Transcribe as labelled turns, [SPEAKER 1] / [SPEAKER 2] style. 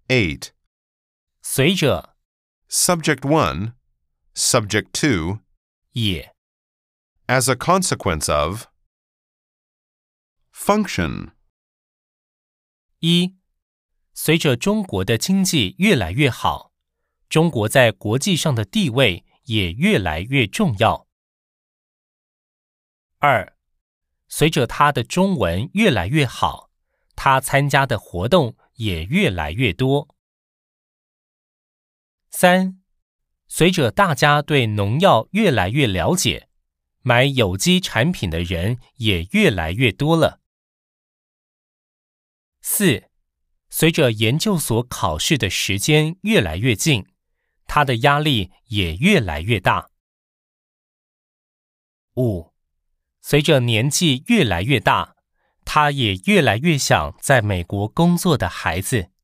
[SPEAKER 1] 8.
[SPEAKER 2] 随着
[SPEAKER 1] Subject 1, Subject 2,
[SPEAKER 2] 也
[SPEAKER 1] as a consequence of. Function.
[SPEAKER 2] 一，随着中国的经济越来越好，中国在国际上的地位也越来越重要。二，随着他的中文越来越好，他参加的活动也越来越多。三，随着大家对农药越来越了解，买有机产品的人也越来越多了。四，随着研究所考试的时间越来越近，他的压力也越来越大。五，随着年纪越来越大，他也越来越想在美国工作的孩子。